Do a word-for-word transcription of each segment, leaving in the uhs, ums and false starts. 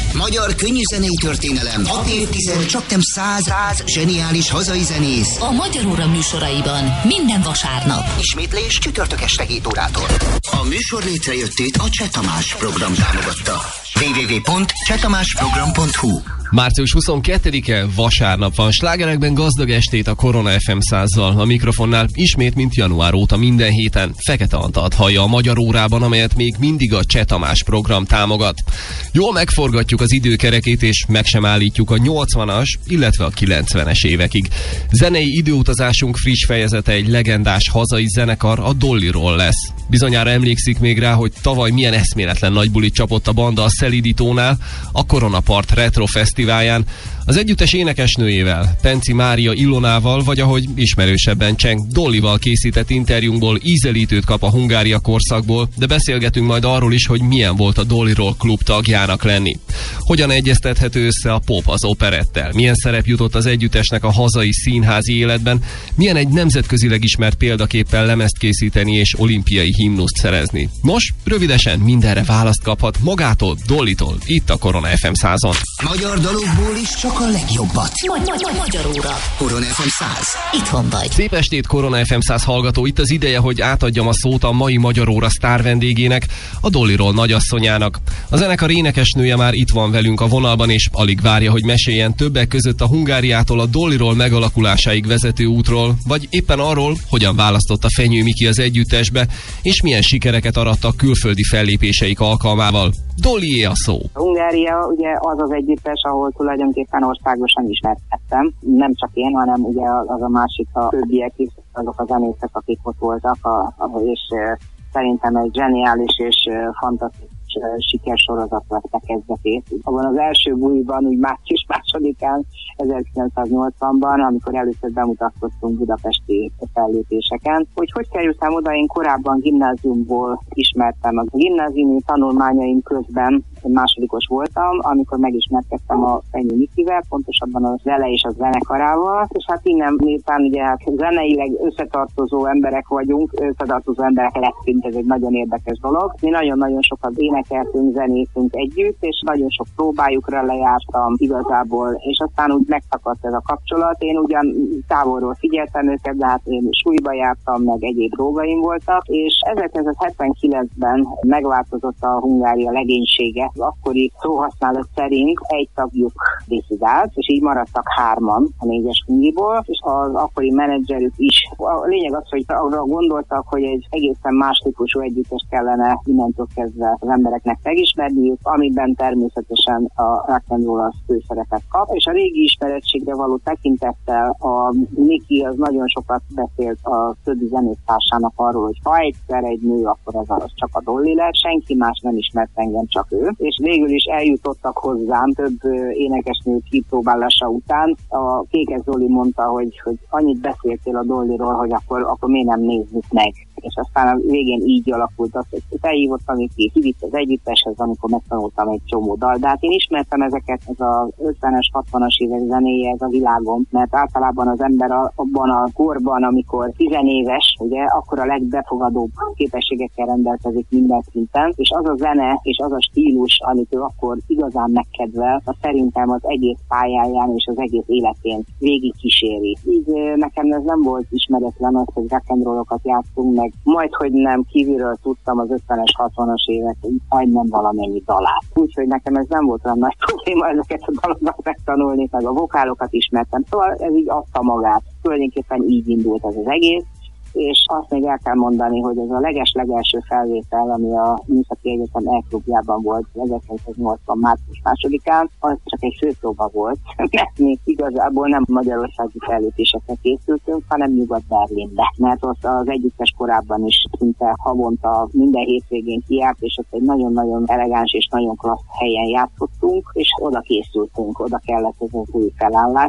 Magyar könnyűzenei történelem. hat évtized, csak nem száz, száz zseniális hazai zenész. A Magyar Óra műsoraiban minden vasárnap. Ismétlés csütörtök este hét órától. A műsor létrejöttét a Cseh Tamás program támogatta. double-u double-u double-u pont cseh tamás program pont hu. március huszonkettedike vasárnap van. Slágerekben gazdag estét a Korona ef em százzal. A mikrofonnál ismét, mint január óta minden héten Fekete Antalt hallja a Magyar Órában, amelyet még mindig a Cseh Tamás program támogat. Jól megforgatjuk az időkerekét, és meg sem állítjuk a nyolcvanas, illetve a kilencvenes évekig. Zenei időutazásunk friss fejezete egy legendás hazai zenekar, a Dollyról lesz. Bizonyára emlékszik még rá, hogy tavaly milyen eszméletlen nagy bulit csapott a banda a Szelidítónál, a Koronapart Retro Fesztiválján. Az együttes énekesnőjével, Penci Mária Ilonával, vagy ahogy ismerősebben Cseng, Dollyval készített interjúnkból ízelítőt kap a Hungária korszakból, de beszélgetünk majd arról is, hogy milyen volt a Dollyról klub tagjának lenni. Hogyan egyeztethető össze a pop az operettel? Milyen szerep jutott az együttesnek a hazai színházi életben? Milyen egy nemzetközileg ismert példaképpen lemezt készíteni és olimpiai himnuszt szerezni? Nos, rövidesen mindenre választ kaphat magától, Dollytól, itt a Korona ef em százon. Magyar dalokból is csak a legjobbat. Magyar Óra. Korona ef em száz. Itthon vagy. Szép estét, Korona ef em száz hallgató. Itt az ideje, hogy átadjam a szót a mai Magyar Óra sztár vendégének, a Dollyról nagyasszonyának. A zenekar énekesnője már itt van velünk a vonalban, és alig várja, hogy meséljen többek között a Hungáriától a Dollyról megalakulásáig vezető útról, vagy éppen arról, hogyan választotta Fenyő Miki az együttesbe, és milyen sikereket arattak külföldi fellépéseik alkalmával. Dollyé a szó. Hungária ugye az az együttes, ahol tulajdonképpen országosan ismertettem. Nem csak én, hanem ugye az a másik, a többiek is, azok a zenészek, akik ott voltak, a, a, és e, szerintem egy zseniális és e, fantasztikus sikersorozat vette kezdetét. Abban az első buliban, úgy március másodikán ezerkilencszáznyolcvanban, amikor először bemutatkoztunk budapesti fellépéseken, hogy hogy kerültem oda, én korábban gimnáziumból ismertem. A gimnáziumi tanulmányaim közben másodikos voltam, amikor megismerkedtem a Fenyő Mikivel, pontosabban a zene és a zenekarával, és hát innen miután ugye hát zeneileg összetartozó emberek vagyunk, összetartozó emberek lettünk, ez egy nagyon érdekes dolog. Mi nagyon-nagyon sokat énekeltünk, zenészünk együtt, és nagyon sok próbájukra lejártam igazából, és aztán úgy megszakadt ez a kapcsolat. Én ugyan távolról figyeltem őket, de hát én súlyba jártam, meg egyéb dolgaim voltak, és ezerkilencszázhetvenkilencben megváltozott a Hungária legénysége. Az akkori szóhasználat szerint egy tagjuk diszidált, és így maradtak hárman a négyes hungiból, és az akkori menedzserük is. A lényeg az, hogy arra gondoltak, hogy egy egészen más típusú együttes kellene innentől kezdve az embereknek megismerniük, amiben természetesen a rock and roll az főszerepet kap, és a régi ismerettségre való tekintettel a Miki az nagyon sokat beszélt a többi zenésztársának arról, hogy ha egyszer egy nő, akkor az, az csak a Dolly lett, senki más nem ismert engem, csak ő, és végül is eljutottak hozzám több énekesnő kipróbálása után. A Kékes Zoli mondta, hogy, hogy annyit beszéltél a Dollyról, hogy akkor, akkor miért nem nézzük meg. És aztán a végén így alakult az, hogy felhívott, amit ki kivitt az együtteshez, amikor megtanultam egy csomó dal. De hát én ismertem ezeket, ez az ötvenes, hatvanas évek zenéje, ez a világom, mert általában az ember abban a korban, amikor tizenéves, ugye, akkor a legbefogadóbb képességekkel rendelkezik minden szinten, és az a zene, és az a stílus, amit ő akkor igazán megkedvel, az szerintem az egész pályáján és az egész életén végig kíséri. Így nekem ez nem volt ismeretlen az, hogy rock and rollokat játszunk meg, majd, hogy nem, kívülről tudtam az ötvenes, hatvanas évek, majdnem valamennyi dalát. Úgyhogy nekem ez nem volt olyan nagy probléma ezeket a dalokat megtanulni, meg a vokálokat ismertem. Szóval ez így adta magát. Tulajdonképpen így indult ez az egész. És azt még el kell mondani, hogy ez a leges-legelső felvétel, ami a Műszaki Egyetem E-klubjában volt ezerkilencszáznyolcvan március másodikán, az csak egy főpróba volt, mert mi igazából nem magyarországi fellépésekre készültünk, hanem Nyugat-Berlinbe, mert ott az együttes korábban is szinte havonta minden hétvégén kijárt, és ott egy nagyon-nagyon elegáns és nagyon klassz helyen játszottunk, és oda készültünk, oda kellett ez az új felállás is.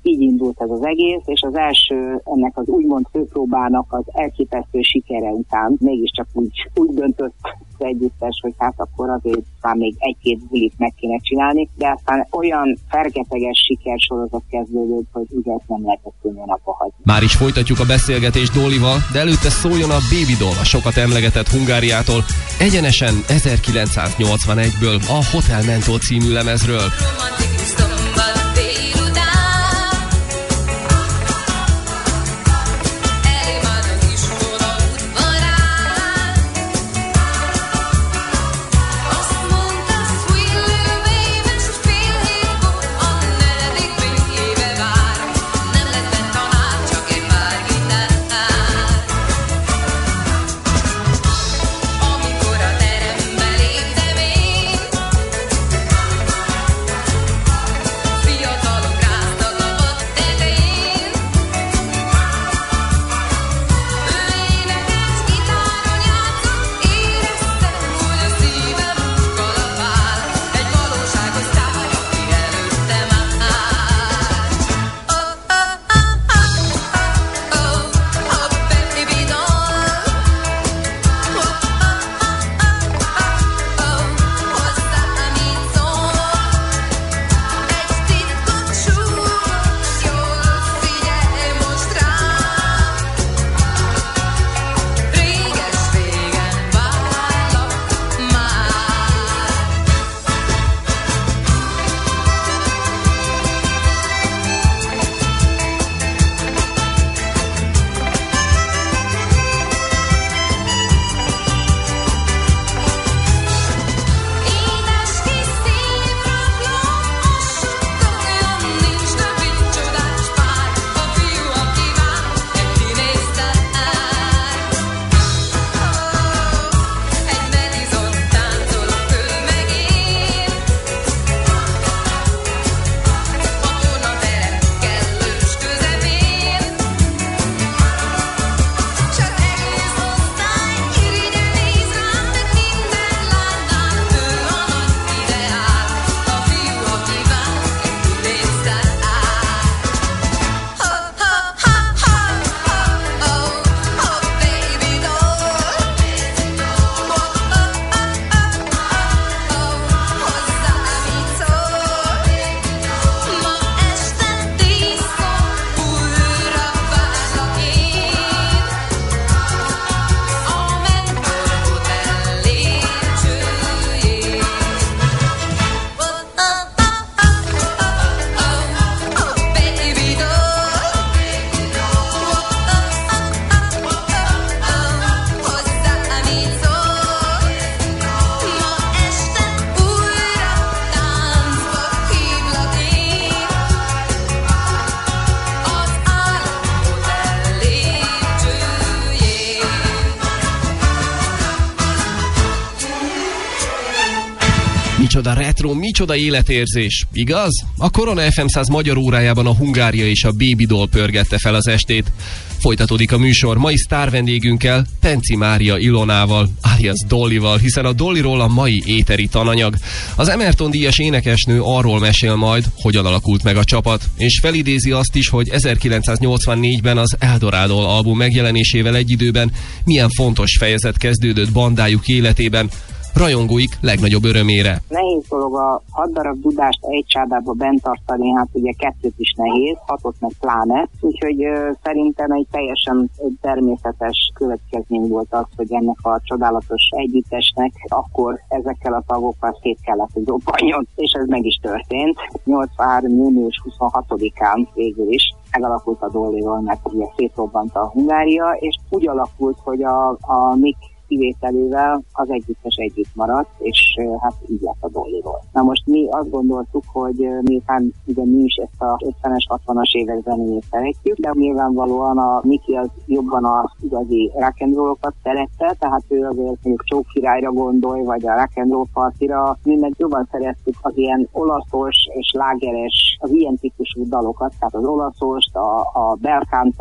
így indult ez az egész, és az első ennek az úgymond főpróbának az elképesztő sikere után mégiscsak úgy, úgy döntött az együttes, hogy hát akkor azért már még egy-két bulit meg kéne csinálni, de aztán olyan fergeteges sikersorozat kezdődött, hogy ugye ezt nem lehetett könnyen abba hagyni. Már is folytatjuk a beszélgetést Dollival, de előtte szóljon a Baby Doll, a sokat emlegetett Hungáriától, egyenesen ezerkilencszáznyolcvanegyből, a Hotel Mentol című lemezről. Micsoda retro, micsoda életérzés, igaz? A Korona ef em száz magyar órájában a Hungária és a Baby Doll pörgette fel az estét. Folytatódik a műsor mai sztár vendégünkkel, Penci Mária Ilonával, alias Dollival, hiszen a Dolliról a mai éteri tananyag. Az Emerton díjas énekesnő arról mesél majd, hogyan alakult meg a csapat, és felidézi azt is, hogy ezerkilencszáznyolcvannégyben az Eldorado album megjelenésével egy időben milyen fontos fejezet kezdődött bandájuk életében, rajongóik legnagyobb örömére. Nehéz dolog a hat darab dudást egy csádába bent tartani, hát ugye kettőt is nehéz, hatot meg pláne, úgyhogy ö, szerintem egy teljesen természetes következmény volt az, hogy ennek a csodálatos együttesnek akkor ezekkel a tagokkal szét kellett, hogy robbanjon, és ez meg is történt. nyolcvanhárom június huszonhatodikán végül is megalakult a Dolliról, mert ugye szétrobbant a Hungária, és úgy alakult, hogy a, a Mik kivételével az együttes együtt maradt, és hát így lett a Dolliról. Na most mi azt gondoltuk, hogy miután ugye mi is ezt a ötvenes, hatvanas évek zenéjét szeretjük, de nyilvánvalóan a Miki az jobban az igazi rock and roll-okat szerette, tehát ő azért mondjuk Csók királyra gondolj, vagy a rock and roll partira, mi meg jobban szerettük az ilyen olaszos és lágeres, az ilyen típusú dalokat, tehát az olaszost, a, a belkántost,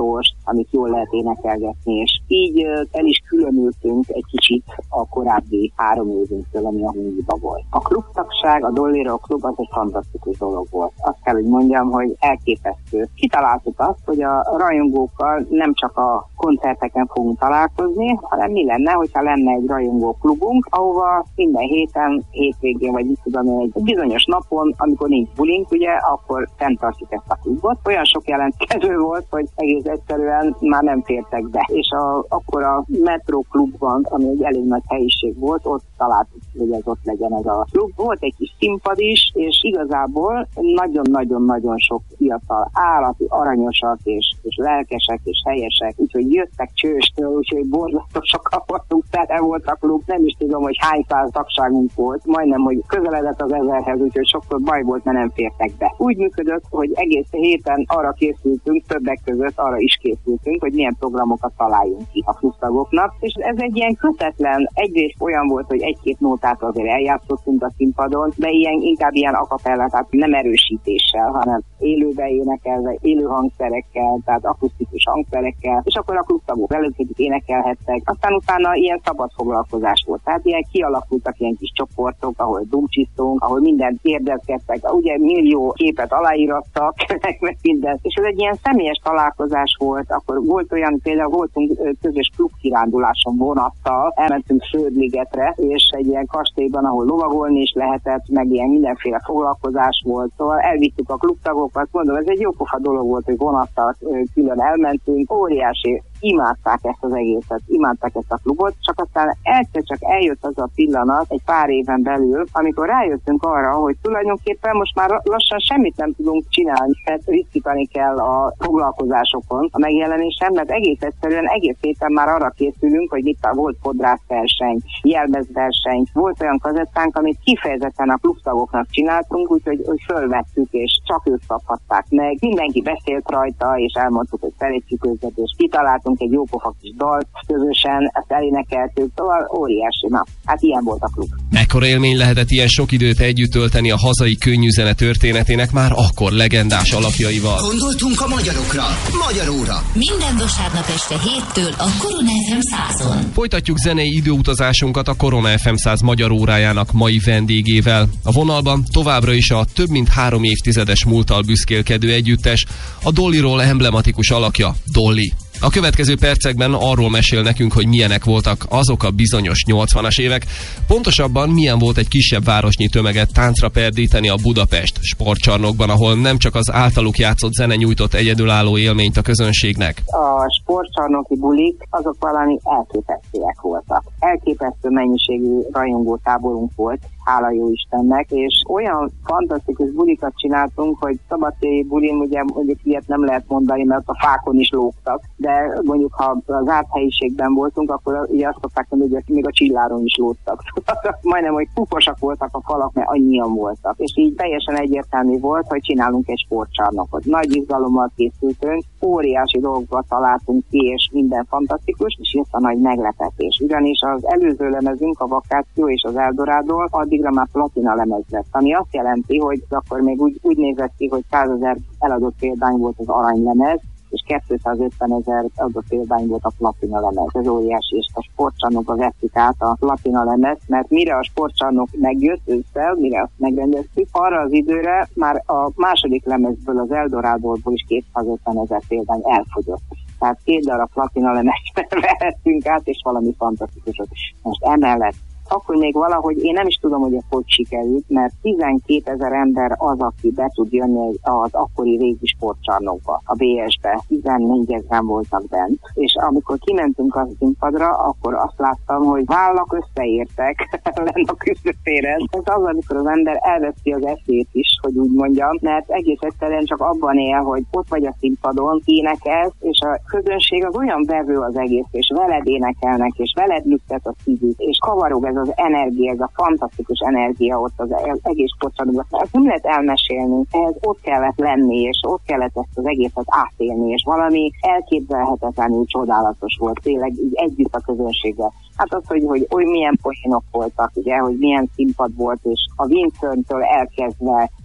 amit jól lehet énekelgetni, és így el is különültünk egy kicsit a korábbi három évünktől, ami a Hungiba volt. A klubtagság, a Dolly Rock Klub az egy fantasztikus dolog volt. Azt kell, hogy mondjam, hogy elképesztő. Kitaláltuk azt, hogy a rajongókkal nem csak a koncerteken fogunk találkozni, hanem mi lenne, hogyha lenne egy rajongó klubunk, ahova minden héten, hétvégén, vagy mit tudom, egy bizonyos napon, amikor nincs bulink, ugye, akkor fenntartjuk ezt a klubot. Olyan sok jelentkező volt, hogy egész egyszerűen már nem fértek be. És a, akkor a Metro klubban, ami egy elég nagy helyiség volt, ott találtuk, hogy ez ott legyen ez a klub. Volt egy kis színpad is, és igazából nagyon-nagyon-nagyon sok fiatal, állati, aranyosak, és, és lelkesek, és helyesek, úgyhogy jöttek Csőstől, úgyhogy borzasztosak voltunk, tele volt a klub, nem is tudom, hogy hány száz tagságunk volt, majdnem, hogy közeledett az ezerhez, úgyhogy sokszor baj volt, mert nem fértek be. Úgy működött, hogy egész héten arra készültünk, többek között arra is készültünk, hogy milyen programokat találjunk ki a klubtagoknak, és ez egy ilyen kötetlen, egyrészt olyan volt, hogy egy-két nótát azért eljátszottunk a színpadon, de ilyen, inkább ilyen akapella, tehát nem erősítéssel, hanem élőbe énekelve, élő hangszerekkel, tehát akusztikus hangszerekkel, és akkor a klubtagok előtt énekelhettek. Aztán utána ilyen szabad foglalkozás volt, tehát ilyen kialakultak ilyen kis csoportok, ahol dumcsisztunk, ahol mindent kérdezkedtek, ugye millió képet aláírattak, meg mindent. És ez egy ilyen személyes találkozás volt, akkor volt olyan, például voltunk közös klubkiránduláson vonattal, elmentünk Földligetre, és egy ilyen kastélyban, ahol lovagolni is lehetett, meg ilyen mindenféle foglalkozás volt, szóval elvittük a klubtagokat, mondom, ez egy jópofa dolog volt, hogy vonattal külön elmentünk, óriási, imádták ezt az egészet, imádták ezt a klubot, csak aztán egyszer csak eljött az a pillanat egy pár éven belül, amikor rájöttünk arra, hogy tulajdonképpen most már lassan semmit nem tudunk csinálni, mert ritkítani kell a foglalkozásokon a megjelenésen, mert egész egyszerűen egész héten már arra készülünk, hogy itt volt fodrászverseny, jelmezverseny, volt olyan kazettánk, amit kifejezetten a klubtagoknak csináltunk, úgyhogy hogy fölvettük, és csak ők kaphatták meg. Mindenki beszélt rajta, és elmondtuk, hogy szeretjük őket, és kitaláltunk egy jópofa kis dalt közösen, ezt elénekeltük, szóval óriási. Na, hát ilyen volt a klub. Mekkora élmény lehetett ilyen sok időt együtt tölteni a hazai könnyűzene történetének már akkor legendás alapjaival. Gondoltunk a magyarokra. Magyar óra. Minden vasárnap este héttől a Korona ef em százon. Folytatjuk zenei időutazásunkat a Korona ef em száz magyar órájának mai vendégével. A vonalban továbbra is a több mint három évtizedes múlttal büszkélkedő együttes, a Dollyról emblematikus alakja, Dolly. A következő percekben arról mesél nekünk, hogy milyenek voltak azok a bizonyos nyolcvanas évek, pontosabban milyen volt egy kisebb városnyi tömeget táncra perdíteni a Budapest sportcsarnokban, ahol nem csak az általuk játszott zene nyújtott egyedülálló élményt a közönségnek. A sportcsarnoki bulik azok valami elképesztőek voltak. Elképesztő mennyiségű rajongótáborunk volt, hála jó Istennek, és olyan fantasztikus bulikat csináltunk, hogy szabadtéri bulin, ugye mondjuk ilyet nem lehet mondani, mert a fákon is lógtak, de mondjuk ha az árt helyiségben voltunk, akkor ugye azt szokták mondani, hogy még a csilláron is lógtak. Majdnem, hogy puposak voltak a falak, mert annyian voltak. És így teljesen egyértelmű volt, hogy csinálunk egy sportcsarnokot. Nagy izgalommal készültünk, óriási dolgokat találtunk ki, és minden fantasztikus, és jött a nagy meglepetés. Ugyanis az előző lemezünk, a Vakáció és az Eldorado, addigra már platina lemez lett, ami azt jelenti, hogy akkor még úgy, úgy nézett ki, hogy százezer eladott példány volt az aranylemez, és kétszázötvenezer adott példány volt a platina lemez. Ez óriási, és a sportcsarnokba vettük át a platina lemez, mert mire a sportcsarnok megjött ősszel, mire azt megrendeztük, arra az időre már a második lemezből, az Eldorádóból is kétszázötvenezer példány elfogyott. Tehát két darab platina lemezt vehettünk át, és valami fantasztikusot. Most emellett akkor még valahogy, én nem is tudom, hogy ez hogy sikerült, mert tizenkétezer ember az, aki be tud jönni az akkori régi sportcsarnokba, a bé es-be. tizennégyezren voltak bent, és amikor kimentünk a színpadra, akkor azt láttam, hogy vállak összeértek lenn a küzdőtéren. Ez az, amikor az ember elveszi az eszét is, hogy úgy mondjam, mert egész egyszerűen csak abban él, hogy ott vagy a színpadon, énekelsz, és a közönség az olyan vevő az egész, és veled énekelnek, és veled lüktet a szívük, és kavarog ez az energia, ez a fantasztikus energia ott az egész sportcsarnokban. Ezt nem lehet elmesélni, ehhez ott kellett lenni, és ott kellett ezt az egészet átélni, és valami elképzelhetetlenül csodálatos volt, tényleg így együtt a közönséggel. Hát az, hogy, hogy oly milyen poénok voltak, ugye, hogy milyen színpad volt, és a Windsor-től elkezdve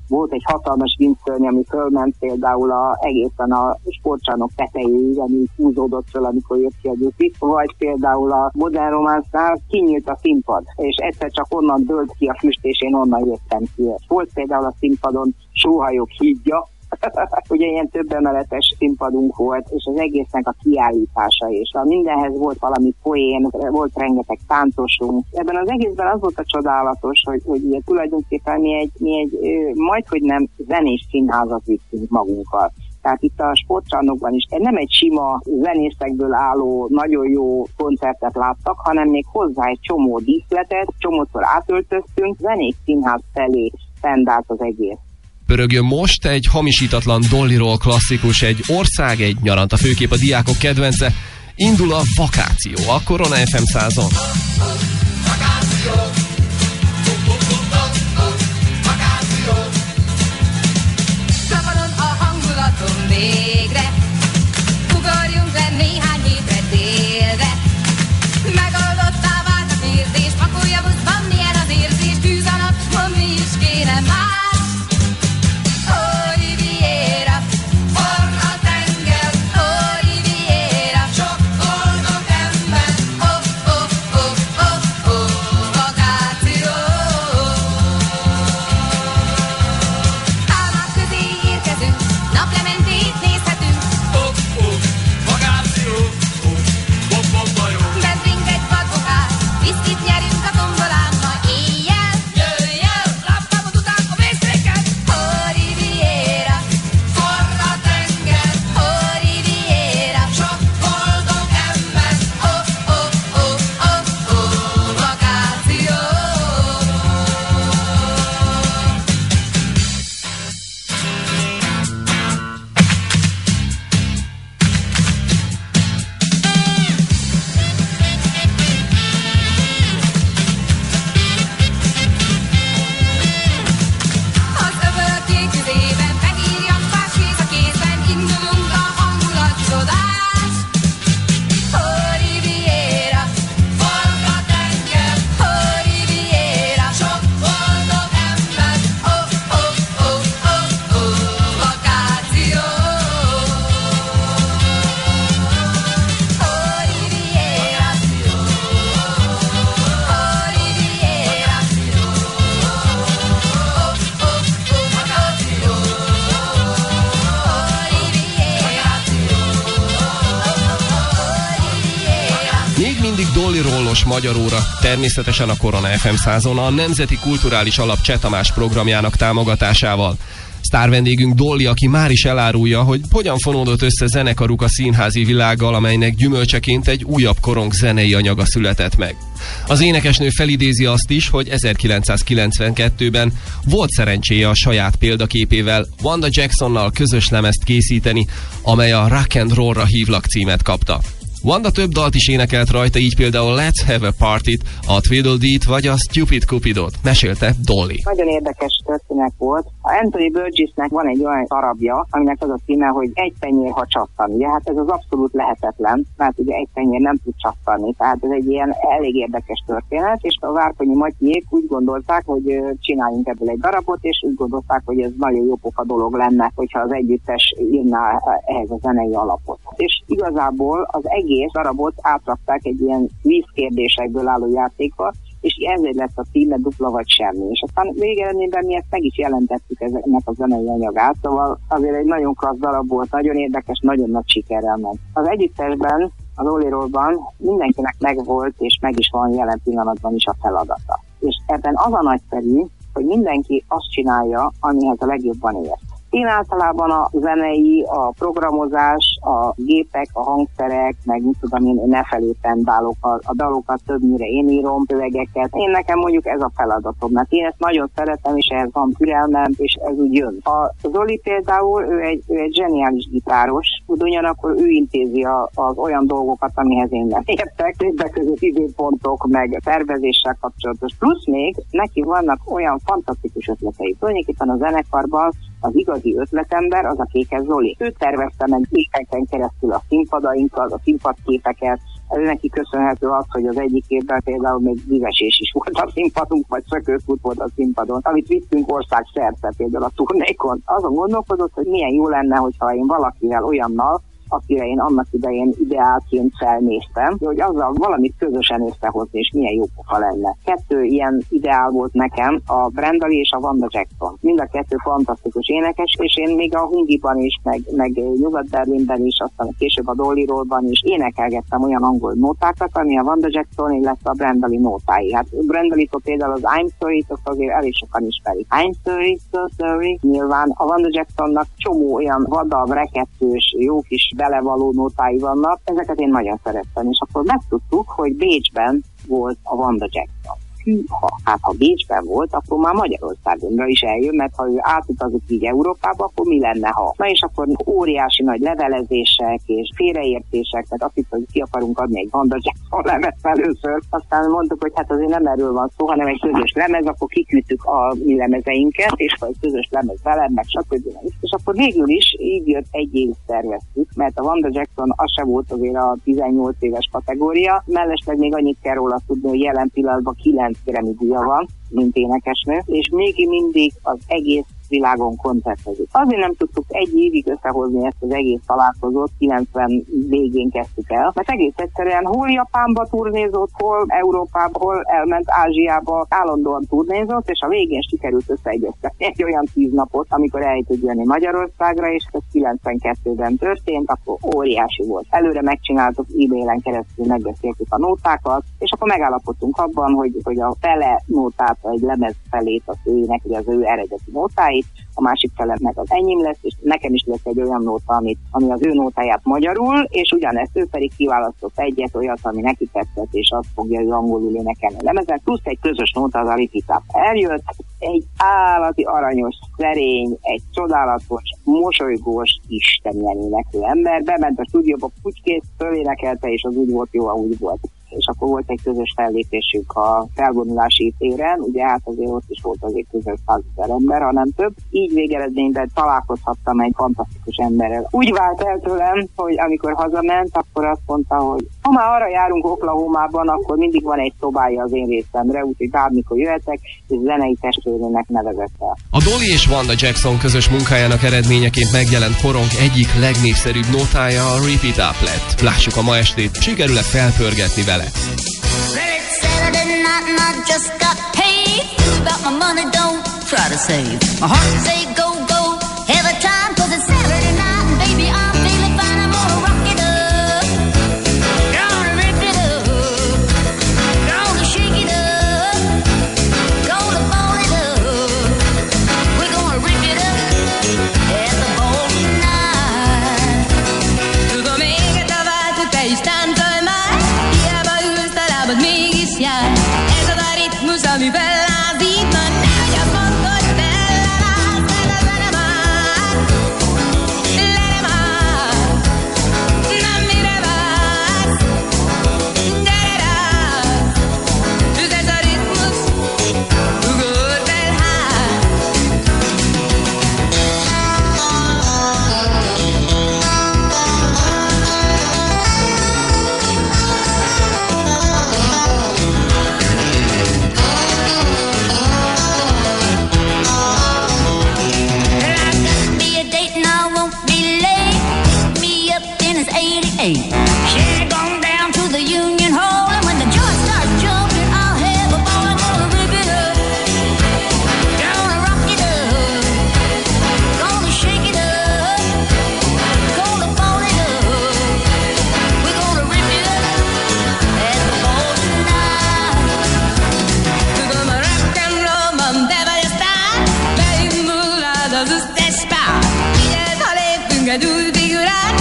volt egy hatalmas windszörny, ami fölment például a, egészen a sportcsarnok tetejéig, ami húzódott föl, amikor jött ki a Gyuszi, vagy például a Modern Romance-nál kinyílt a színpad, és egyszer csak onnan dőlt ki a füst, és én onnan jöttem ki. Volt például a színpadon Sóhajok hídja, ugye ilyen több emeletes színpadunk volt, és az egésznek a kiállítása, és a mindenhez volt valami poén, volt rengeteg táncosunk. Ebben az egészben az volt a csodálatos, hogy, hogy ugye, tulajdonképpen mi egy, mi egy majdhogy nem zenés színházat vittünk magunkkal. Tehát itt a sportcsarnokban is nem egy sima zenészekből álló, nagyon jó koncertet láttak, hanem még hozzá egy csomó díszletet, csomószor átöltöztünk, zenés színház felé tendált az egész. Pörögjön most egy hamisítatlan Dollyról klasszikus, egy ország, egy nyaranta, főképp a diákok kedvence. Indul a vakáció a Korona ef em százon. Szabadon a hangulaton végre, ugorjunk le néhány hétre délre. Megoldottá vált a kérdés, pakolj a buszban, milyen az érzés, tűz a nap, mond mi is kéne már. Dolly-rollos magyar óra, természetesen a Korona ef em százon a Nemzeti Kulturális Alap Cseh Tamás programjának támogatásával. Sztár vendégünk Dolly, aki már is elárulja, hogy hogyan fonódott össze zenekaruk a színházi világgal, amelynek gyümölcseként egy újabb korong zenei anyaga született meg. Az énekesnő felidézi azt is, hogy ezerkilencszázkilencvenkettőben volt szerencséje a saját példaképével, Wanda Jacksonnal közös lemezt készíteni, amely a Rock and Roll-ra hívlak címet kapta. Wanda több dalt is énekelt rajta, így például Let's Have a Party-t, a Tweedledee-t vagy a Stupid Cupidot. Mesélte Dolly. Nagyon érdekes történet volt. A Anthony Burgessnek van egy olyan darabja, aminek az a címe, hogy egy tenyér, ha csattan. Ugye, hát ez az abszolút lehetetlen, mert ugye egy tenyér nem tud csattanni. Tehát ez egy ilyen elég érdekes történet, és a Várkonyi Matyiék úgy gondolták, hogy csináljunk ebből egy darabot, és úgy gondolták, hogy ez nagyon jó pofa dolog lenne, hogyha az együttes írná ehhez a zenei alapot. És igazából az egész darabot átrakták egy ilyen vízkérdésekből álló játékba, és ezért lett a címe Dupla vagy semmi. És aztán végeredményben mi ezt meg is jelentettük ennek a zenei anyagát, szóval azért egy nagyon klassz darab volt, nagyon érdekes, nagyon nagy sikerrel ment. Az együttesben, az Olirolban mindenkinek megvolt, és meg is van jelen pillanatban is a feladata. És ebben az a nagyszerű, hogy mindenki azt csinálja, amihez a legjobban ért. Én általában a zenei, a programozás, a gépek, a hangszerek, meg mit tudom én, ne felé tendálok a, a dalokat, többnyire én írom szövegeket. Én nekem mondjuk ez a feladatom, mert én ezt nagyon szeretem, és ehhez van türelmem, és ez úgy jön. A Zoli például, ő egy, ő egy zseniális gitáros, ugyanakkor ő intézi a, az olyan dolgokat, amihez én nem értek, többek között időpontok, meg tervezéssel kapcsolatos. Plusz még neki vannak olyan fantasztikus ötletei. Tulajdonképpen a zenekarban az igazi ötletember az a Kékes Zoli. Ő tervezte meg éveken keresztül a színpadainkat, a színpadképeket, Ez neki köszönhető az, hogy az egyik évben például még vizesés is volt a színpadunk, vagy szökőfut volt a színpadon, amit vittünk országszerte például a turnékon. Azon gondolkodott, hogy milyen jó lenne, hogyha én valakivel olyannal, akire én annak idején ideálként felnéztem, hogy azzal valamit közösen összehozni, és milyen jó pofa lenne. Kettő ilyen ideál volt nekem, a Brenda Lee és a Vanda Jackson. Mind a kettő fantasztikus énekes, és én még a Hungiban is, meg, meg Nyugat-Berlinben is, aztán később a Dolly Rollban is énekelgettem olyan angol nótákat, ami a Vanda Jackson, illetve a Brenda Lee nótái. Hát Brenda Lee-től például az I'm Sorry, azt azért elég sokan ismerik. I'm sorry, so sorry. Nyilván a Vanda Jacksonnak csomó olyan vadabb, rekettős, jó kis belevaló nótái vannak, ezeket én nagyon szerettem, és akkor megtudtuk, hogy Bécsben volt a Vanda Jackson. Hűha, hát ha Bécsben volt, akkor már Magyarországonra is eljön, mert ha ő átutazik így Európába, akkor mi lenne, ha? Na és akkor óriási nagy levelezések és félreértések, tehát azt hitt, hogy ki akarunk adni egy Vanda Jackson lemez először. Aztán mondtuk, hogy hát azért nem erről van szó, hanem egy közös lemez, akkor kiküldtük a mi lemezeinket, és akkor egy közös lemez velem, meg stb. És akkor végül is így jött, egy év terveztük, mert a Vanda Jackson az se volt azért a tizennyolc éves kategória, mellesleg még annyit kell róla tudni, hogy jelen pillanatban kilenc Grammy díja van, mint énekesnő, és még mindig az egész világon koncertezik. Azért nem tudtuk egy évig összehozni ezt az egész találkozót, kilencven végén kezdtük el, mert egész egyszerűen hol Japánba turnézott, hol Európába, hol elment Ázsiába, állandóan turnézott, és a végén sikerült összeegyeztetni egy olyan tíz napot, amikor el tud jönni Magyarországra, és ez kilencvenkettőben történt, akkor óriási volt. Előre megcsináltuk, e-mailen keresztül megbeszéltük a nótákat, és akkor megállapodtunk abban, hogy, hogy a fele nótát, egy lemez felét az őnek, ugye az ő eredeti nótáit, a másik fele meg az enyém lesz, és nekem is lesz egy olyan nóta, amit, ami az ő nótáját magyarul, és ugyanezt ő pedig kiválasztott egyet, olyat, ami neki tetszett, és azt fogja ő angolul énekelni a lemezen, plusz egy közös nóta, az a Rip It Up. Eljött egy állati aranyos, szerény, egy csodálatos, mosolygós, istenien éneklő ember, bement a stúdióba, pucskét, fölénekelte, és az úgy volt jó, ahogy volt. És akkor volt egy közös fellépésünk a felvonulási téren, ugye hát azért ott is volt azért közös százezer ember, hanem több. Így végeredményben találkozhattam egy fantasztikus emberrel. Úgy vált el tőlem, hogy amikor hazament, akkor azt mondta, hogy ha már arra járunk Oklahomában, akkor mindig van egy szobája az én részemre, úgyhogy bármikor jöhetek, és zenei testvérének nevezett el. A Dolly és Vanda Jackson közös munkájának eredményeként megjelent korong egyik legnépszerűbb nótája a Rip It Up lett. Lássuk a ma estét, sikerül-e felpörgetni vele? Saturday night and I just got paid. About my money, don't try to save. My heart say go, go, every time, cause it's Saturday night and baby I'm feeling fine. I'm gonna rock it up, gonna rip it up, gonna shake it up, gonna ball it up. We're gonna rip it up at the ball tonight. Tudom éget a vált, hogy te is táncolj már. But mégis jár ez az a ritmus, ami fellázít. Na nehogy azt mondd, hogy fellállsz, mert a zene már, lere már. Na mire vársz? Gyere rá! Üz ez a ritmus, ugorj fel hát. Share gone down to the Union Hall, and when the joint starts jumping, I'll have a ball. I'm gonna rip it up, gonna rock it up, gonna shake it up, gonna ball it up. We're gonna rip it up at the ball tonight. We're gonna rock and roll, man, never just stop. Baby, move out of the stage spot. Yes, I'll let you do the figure out.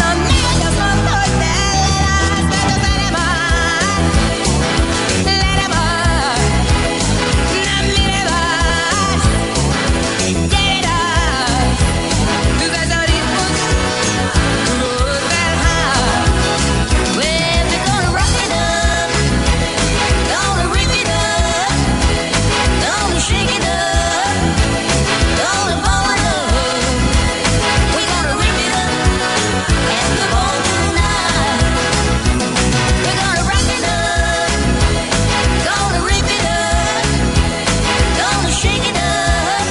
We're gonna rip it up.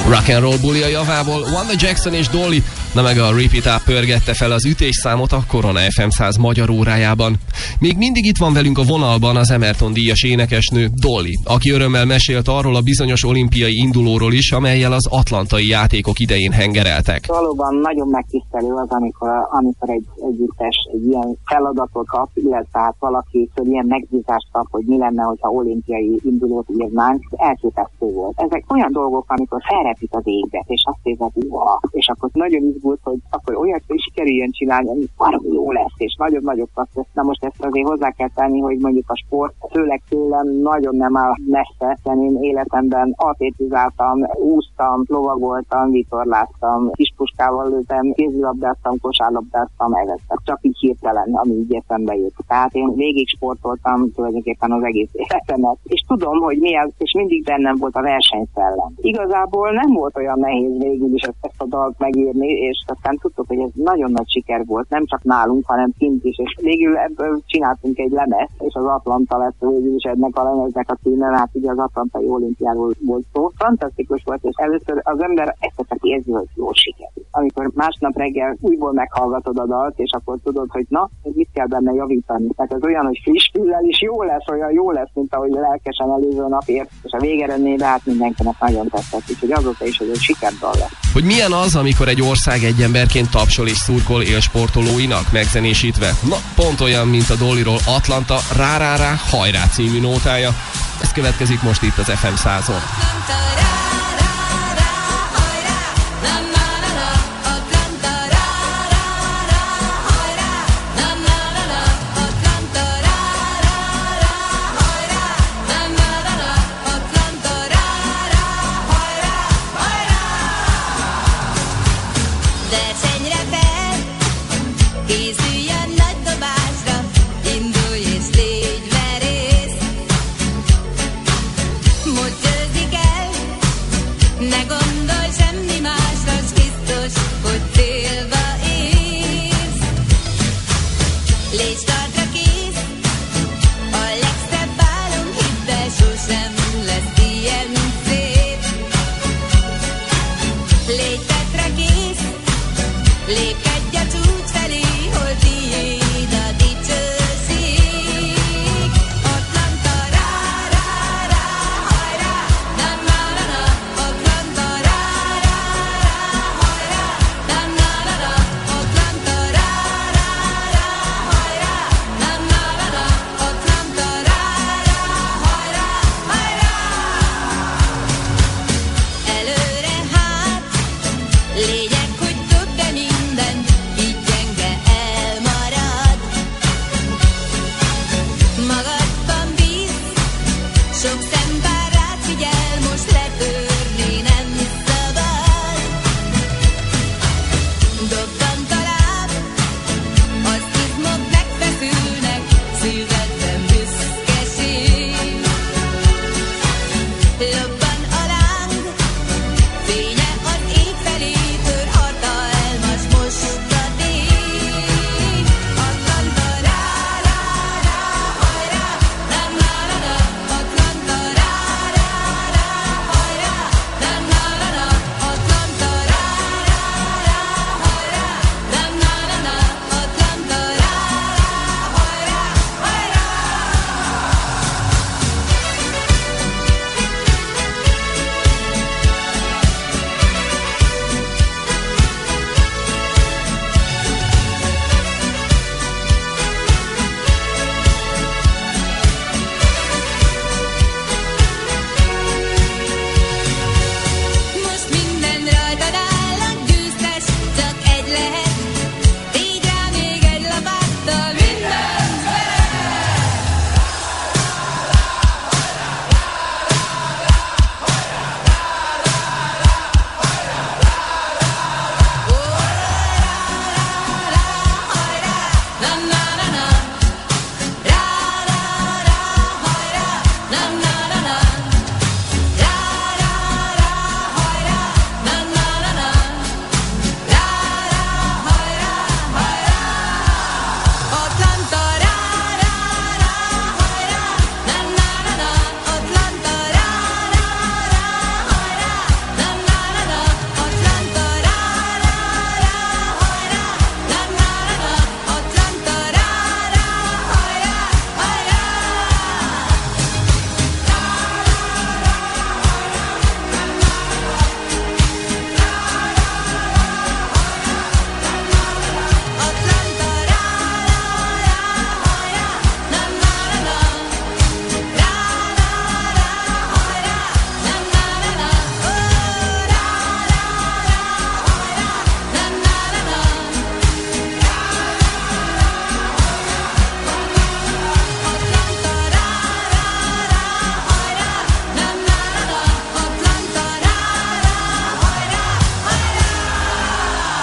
Rock and Roll buli a javából, Wanda Jackson és Dolly, na meg a Rip It Up pörgette fel az ütésszámot a Korona ef em száz magyar órájában. Még mindig itt van velünk a vonalban az Emerton díjas énekesnő Dolly, aki örömmel mesélt arról a bizonyos olimpiai indulóról is, amellyel az atlantai játékok idején hengereltek. Valóban nagyon megtisztelő az, amikor, amikor egy együttes egy ilyen feladatot kap, illetve hát valaki ilyen megbízást kap, hogy mi lenne, hogyha olimpiai indulót írnánk. Elképesztő volt. Ezek olyan dolgok, amikor felrepít az égbe, és azt érzed, hogy wow, és akkor nagyon izgult, hogy akkor olyat is sikerüljön csinálni, ami valami jó lesz, és nagyon-nagyon klassz lesz. Na most ezt azért hozzá kell tenni, hogy mondjuk a sport, főleg tőlem nagyon nem áll messze, hiszen én életemben atlétizáltam, úsztam, lovagoltam, vitorláztam, kispuskával lőttem, kézilabdáztam, kosárlabdáztam, elvettem. Csak így hirtelen, ami így eszembe jött. Tehát én végig sportoltam tulajdonképpen az egész életemet, és tudom, hogy mi az, és mindig bennem volt a versenyszellem. Igazából nem volt olyan nehéz végül is ezt, ezt a dalt megírni, és aztán tudtuk, hogy ez nagyon nagy siker volt, nem csak nálunk, hanem kint is, és végül ebből csináltunk egy lemez, és az Atlanta lett végül is ennek a lemeznek a címe, hát ugye az Atlantai olimpiáról volt szó. Fantasztikus volt, és először az ember ezt csak érzi, hogy jól sikerül. Amikor másnap reggel újból meghallgatod a dalt, és akkor tudod, hogy na, mit kell benne javítani. Tehát ez olyan, hogy friss füllel is jó lesz, olyan jó lesz, mint ahogy lelkesen előző napért, és a végeredményben hát mindenkinek nagyon tetszett, úgyhogy azóta is egy sikerdal lesz. Hogy milyen az, amikor egy ország egy emberként tapsol és szurkol élsportolóinak megzenésítve? Na, pont olyan, mint a Dollyról Atlanta Rá-rá-rá hajrá című nótája. Ez következik most itt az ef em százon.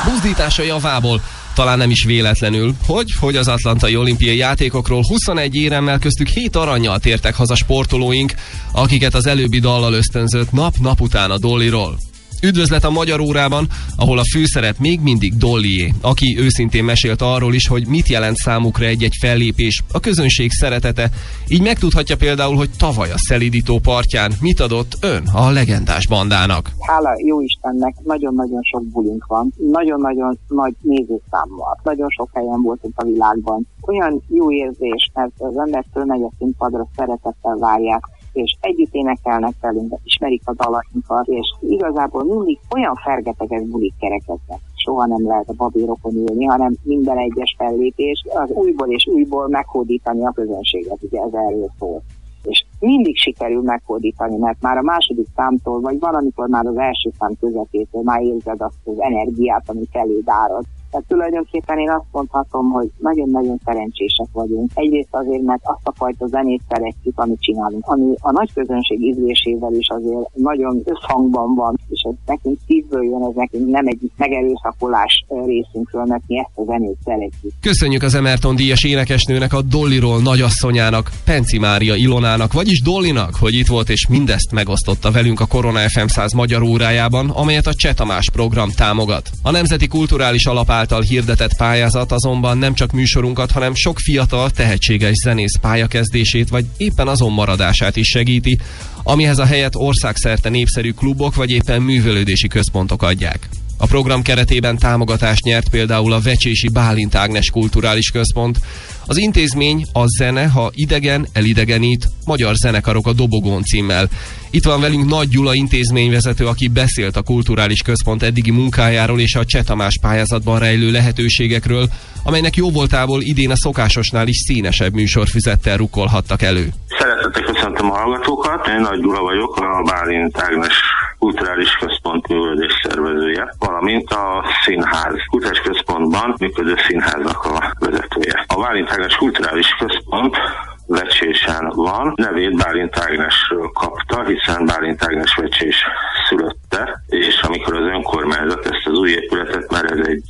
Buzdítása javából, talán nem is véletlenül, hogy, hogy az atlantai olimpiai játékokról huszonegy éremmel, köztük hét arannyal tértek haza sportolóink, akiket az előbbi dallal ösztönzött nap-nap után a Dollyról. Üdvözlet a Magyar Órában, ahol a főszerep még mindig Dollyé, aki őszintén mesélt arról is, hogy mit jelent számukra egy-egy fellépés, a közönség szeretete. Így megtudhatja például, hogy tavaly a Szelidító partján mit adott ön a legendás bandának. Hála jó Istennek, nagyon-nagyon sok bulink van, nagyon-nagyon nagy nézőszámmal. Nagyon sok helyen voltunk a világban. Olyan jó érzés, mert az ember fölmegy a színpadra, szeretettel várják, és együtt énekelnek velünk, ismerik a dalainkat, és igazából mindig olyan fergeteges bulik kerekednek. Soha nem lehet a babérokon ülni, hanem minden egyes fellépés az újból és újból meghódítani a közönséget, ugye ez erről szól. És mindig sikerül meghódítani, mert már a második számtól, vagy van, amikor már az első szám közepétől már érzed azt az energiát, amit eléd árad. Tehát tulajdonképpen én azt mondhatom, hogy nagyon-nagyon szerencsések vagyunk. Egyrészt azért, mert azt a fajta zenét szeretjük, amit csinálunk, ami a nagy közönség ízlésével is azért nagyon összhangban van, és ez nekünk szívből jön, ez nekünk nem egy megerőszakolás részünkről, mert mi ezt a zenét szeretjük. Köszönjük az Emerton díjas énekesnőnek, a Dollyról nagyasszonyának, Penci Mária Ilonának, vagyis Dollynak, hogy itt volt és mindezt megosztotta velünk a Korona ef em száz Magyar Órájában, amelyet a Cseh Tamás program támogat. A Nemzeti Kulturális Alap által hirdetett pályázat azonban nem csak műsorunkat, hanem sok fiatal, tehetséges zenész pályakezdését vagy éppen azon maradását is segíti, amihez a helyet országszerte népszerű klubok vagy éppen művelődési központok adják. A program keretében támogatást nyert például a Vecsési Bálint Ágnes Kulturális Központ. Az intézmény A zene, ha idegen, elidegenít, magyar zenekarok a dobogón címmel. Itt van velünk Nagy Gyula intézményvezető, aki beszélt a Kulturális Központ eddigi munkájáról és a Cseh Tamás pályázatban rejlő lehetőségekről, amelynek jóvoltából idén a szokásosnál is színesebb műsorfüzettel rukkolhattak elő. Szeretettel köszöntöm a hallgatókat, én Nagy Gyula vagyok, a Bálint Ágnes Kulturális Központ művelődés szervezője, valamint a Színház Kulturális Központban működő színháznak a vezetője. A Bálint Ágnes Kulturális Központ Vecsésen van, nevét Bálint Ágnesről kapta, hiszen Bálint Ágnes Vecsés szülötte, és amikor az önkormányzat ezt az új épületet, mert ez egy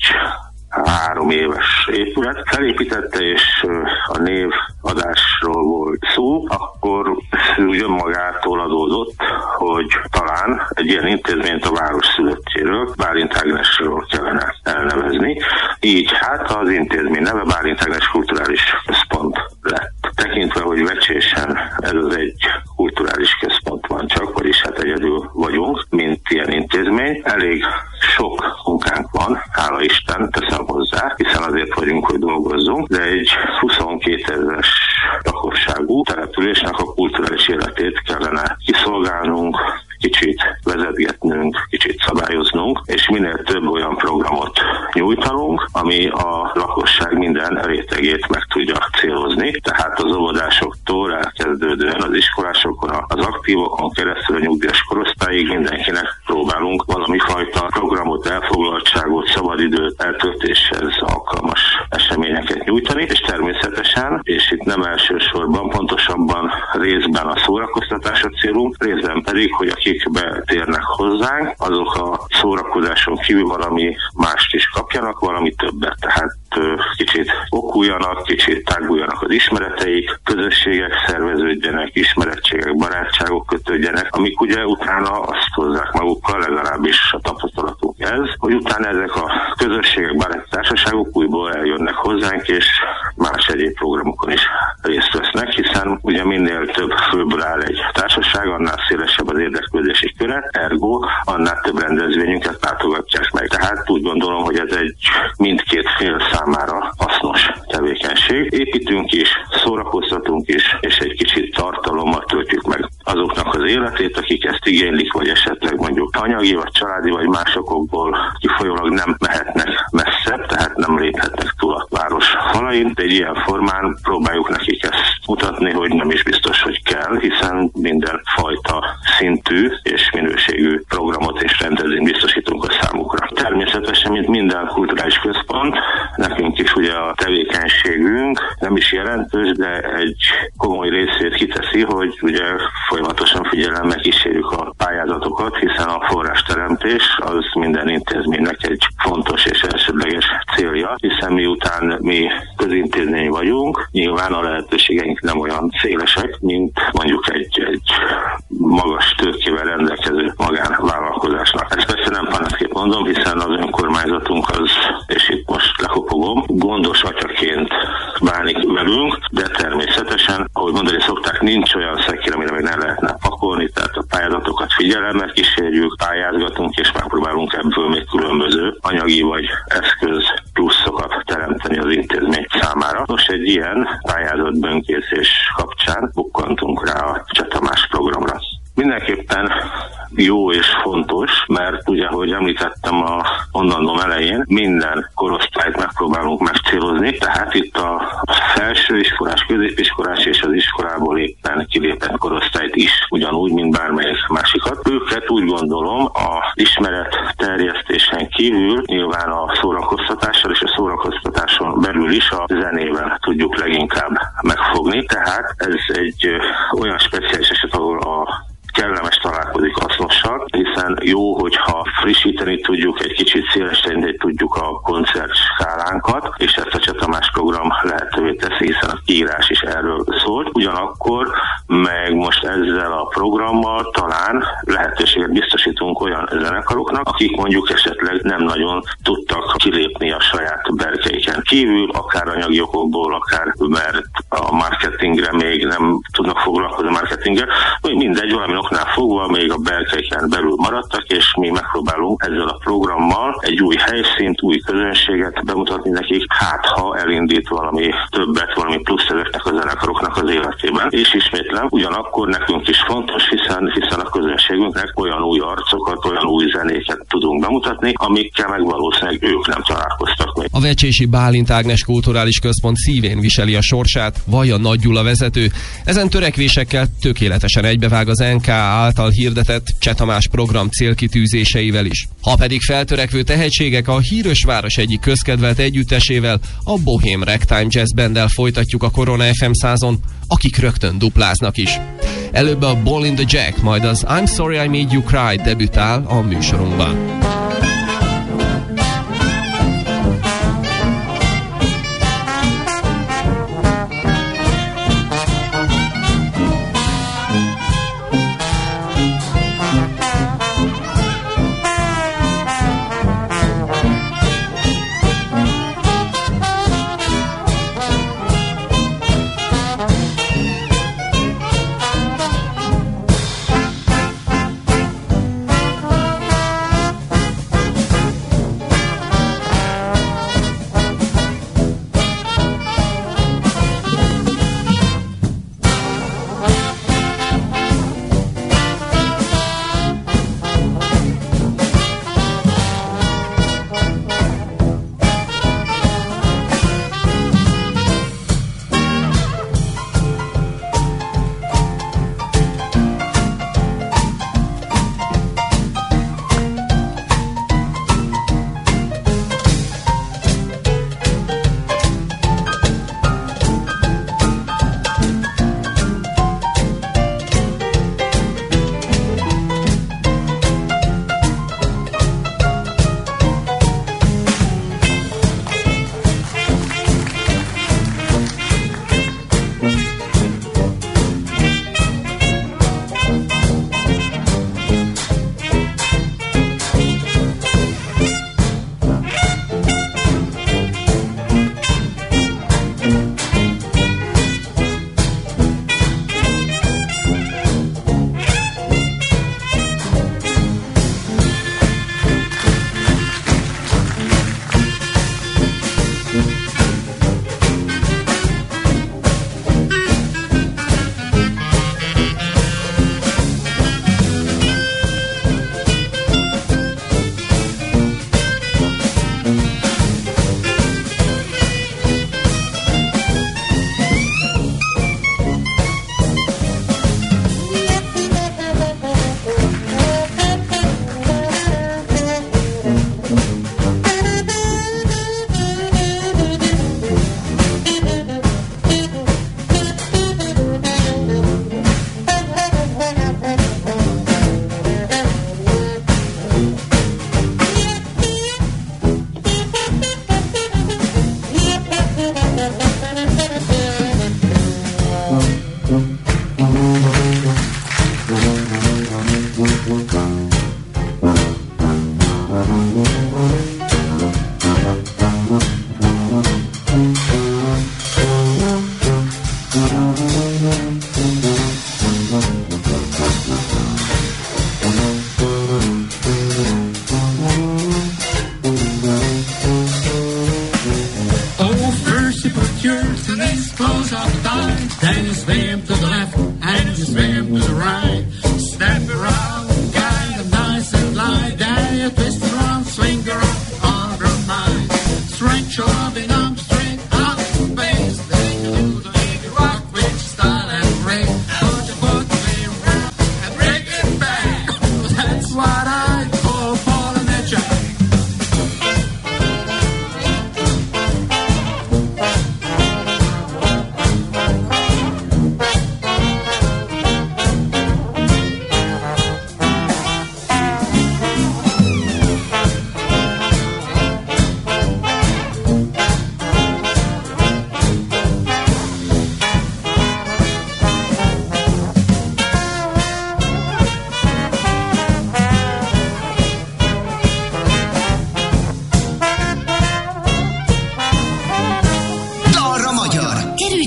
három éves épület, felépítette, és a névadásról volt szó, akkor úgy önmagától adódott, hogy talán egy ilyen intézményt a város szülöttjéről, Bálint Ágnesről kellene elnevezni. Így hát az intézmény neve Bálint Ágnes Kulturális Központ lett. Tekintve, hogy Vecsésen ez az egy kulturális központ van csak, vagyis hát egyedül vagyunk, mint ilyen intézmény. Elég sok munkánk van, hála Isten, teszem hozzá, hiszen azért vagyunk, hogy dolgozzunk, de egy huszonkétezeres lakosságú településnek a kulturális életét kellene kiszolgálnunk, kicsit vezetgetnünk, kicsit szabályoznunk, és minél több olyan programot nyújtanunk, ami a lakosság minden rétegét meg tudja célozni. Tehát az óvodásoktól elkezdődően az iskolásokon, az aktívokon keresztül a nyugdíjas korosztályig mindenkinek próbálunk valami fajta programot, elfoglaltságot, szabadidőt, eltöltéshez alkalmas eseményeket nyújtani, és természetesen, és itt nem elsősorban, pontosabban részben a szórakoztatás a célunk, részben pedig, hogy akik betérnek hozzánk, azok a szórakozáson kívül valami mást is kapjanak, valami többet. Tehát kicsit okuljanak, kicsit táguljanak az ismereteik, közösségek szerveződjenek, ismerettségek, barátságok kötődjenek, amik ugye utána azt hozzák magukkal, legalábbis a tapasztalatunk ez, hogy utána ezek a közösségek, baráti társaságok újból eljönnek hozzánk, és más egyéb programokon is részt vesznek, hiszen ugye minél több főből áll egy társaság, annál szélesebb az érdeklődési köre, ergo annál több rendezvényünket látogatják meg. Tehát úgy gondolom, hogy ez egy mindkét fél számára hasznos tevékenység. Építünk is, szórakoztatunk is, és egy kicsit tartalommal töltjük meg azoknak az életét, akik ezt igénylik, vagy esetleg mondjuk anyagi, vagy családi, vagy más okokból kifolyólag nem mehetnek messzebb, tehát nem léphetnek túl a város falain, de egy ilyen formán próbáljuk nekik ezt mutatni, hogy nem is biztos, hogy kell, hiszen minden fajta szintű és minőségű programot és rendezvényt biztosítunk a számukra. Természetesen, mint minden kulturális központ, nekünk is ugye a tevékenységünk nem is jelentős, de egy komoly részét kiteszi, hogy ugye folyamatosan figyelemmel kísérjük a pályázatokat, hiszen a forrásteremtés az minden intézménynek egy fontos és miután mi közintézmény vagyunk, nyilván a lehetőségeink nem olyan szélesek, mint mondjuk egy, egy magas tőkével rendelkező magánvállalkozásnak. Ezt persze nem panaszként mondom, hiszen az önkormányzatunk az, és itt most lekopogom, gondos atyaként bánik velünk, de természetesen, ahogy mondani szokták, nincs olyan szekér, amire még nem lehetne pakolni, tehát a pályázatokat figyelemmel kísérjük, pályázgatunk, és megpróbálunk ebből még különböző anyagi vagy eszköz pluszokat teremteni az intézmény számára. Most egy ilyen pályázat bönkészés kapcsán bukkantunk rá a Cseh Tamás programra. Mindenképpen jó és fontos, mert ugye, ahogy említettem a mondandóm elején, minden korosztályt megpróbálunk megcélozni, tehát itt a felsőiskolás, középiskolás és az iskolából éppen kilépett korosztályt is, ugyanúgy, mint bármelyik másikat. Őket úgy gondolom a ismeret terjesztésen kívül nyilván a szórakoztatással és a szórakoztatáson belül is a zenével tudjuk leginkább megfogni, tehát ez egy olyan speciális eset, ahol a kellemes találkozik hasznossal, hiszen jó, hogyha frissíteni tudjuk, egy kicsit szélesíteni tudjuk a koncertskálánkat, és ezt a Cseh Tamás program lehetővé teszi, hiszen a kiírás is erről szólt. Ugyanakkor meg most ezzel a programmal talán lehetőséget biztosítunk olyan zenekaroknak, akik mondjuk esetleg nem nagyon tudtak kilépni a saját berkeiken kívül, akár anyagi okokból, akár mert a marketingre még nem tudnak foglalkozni a marketinggel, mindegy, valami oknál fogva még a berkeiken belül maradtak, és mi megpróbálunk ezzel a programmal egy új helyszínt, új közönséget bemutatni nekik, hát ha elindít valami többet, valami plusz ezeknek a zenekaroknak az életében. És ismétlem, ugyanakkor nekünk is fontos, hiszen, hiszen a közönségünknek olyan új arcokat, olyan új zenéket tudunk bemutatni, amikkel meg valószínűleg ők nem találkoztak még. A Vecsési Bálint Ágnes Kulturális Központ szívén viseli a sorsát, Vajja Nagy Gyula vezető. Ezen törekvésekkel tökéletesen egybevág az en ká által hirdetett Cseh Tamás program célkitűzéseivel is. Ha pedig feltörekvő tehetségek a híres város egyik közkedvelt együttesével, a Bohém Ragtime Jazz Banddel folytatjuk a Korona ef em százon, akik rögtön dupláznak is. Előbb a Ball in the Jack, majd az I'm Sorry I Made You Cry debütál a műsorunkban.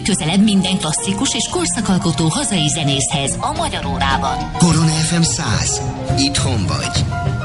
legközelebb minden klasszikus és korszakalkotó hazai zenészhez a Magyar Órában. Korona ef em száz. Itthon vagy.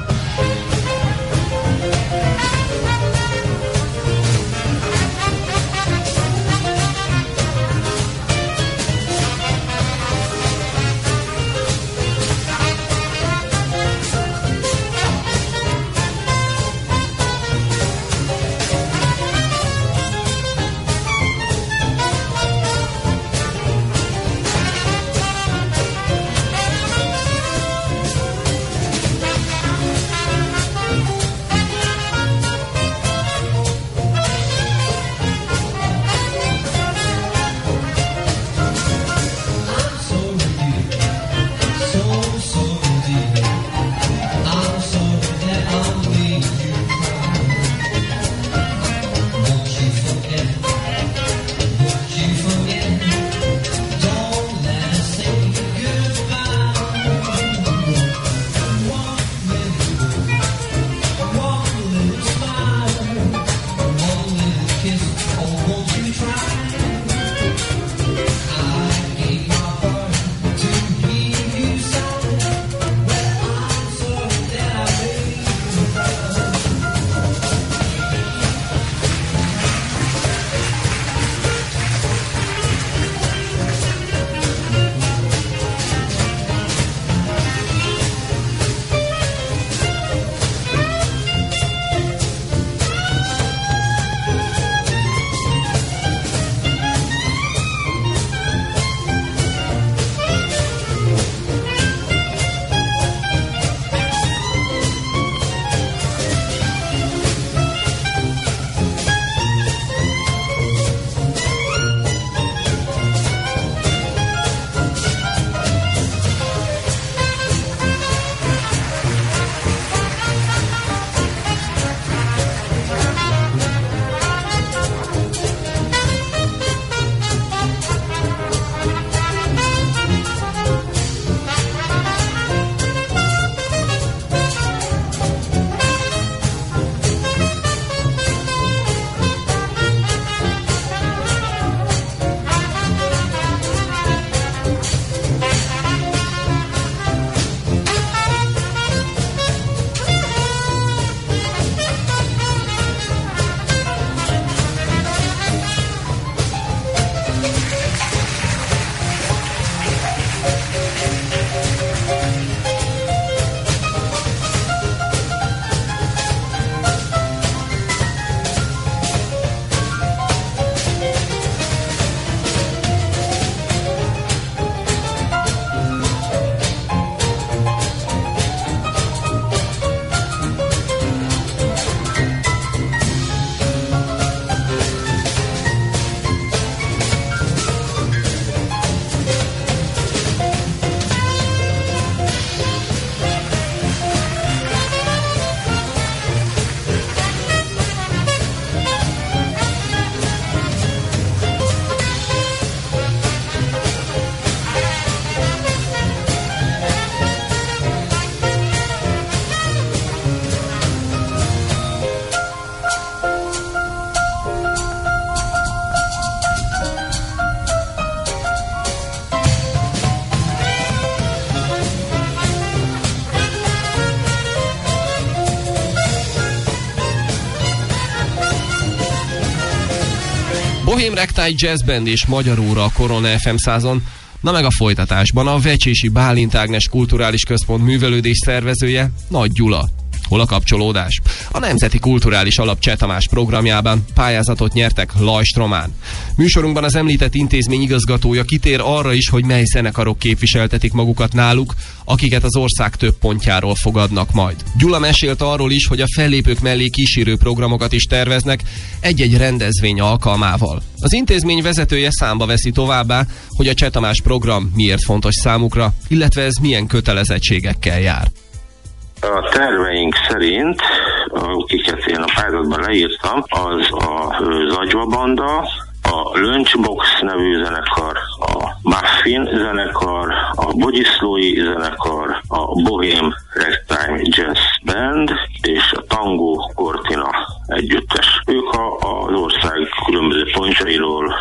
Bohém Ragtime Jazz Band és Magyar Óra a Korona ef em százon. Na meg a folytatásban a Vecsési Bálint Ágnes Kulturális Központ művelődés szervezője, Nagy Gyula. Hol a kapcsolódás? A Nemzeti Kulturális Alap Cseh Tamás programjában pályázatot nyertek Lajst Román. Műsorunkban az említett intézmény igazgatója kitér arra is, hogy mely zenekarok képviseltetik magukat náluk, akiket az ország több pontjáról fogadnak majd. Gyula mesélt arról is, hogy a fellépők mellé kísérő programokat is terveznek egy-egy rendezvény alkalmával. Az intézmény vezetője számba veszi továbbá, hogy a Cseh Tamás program miért fontos számukra, illetve ez milyen kötelezettségekkel jár. A terveink szerint, akiket én a pályázatban leírtam, az a Zagyva Banda, a Lunchbox nevű zenekar, a Muffin zenekar, a Bogyiszlói zenekar, a Bohém Ragtime Jazz Band és a Tango Cortina együttes. Ők a, az ország különböző pontjairól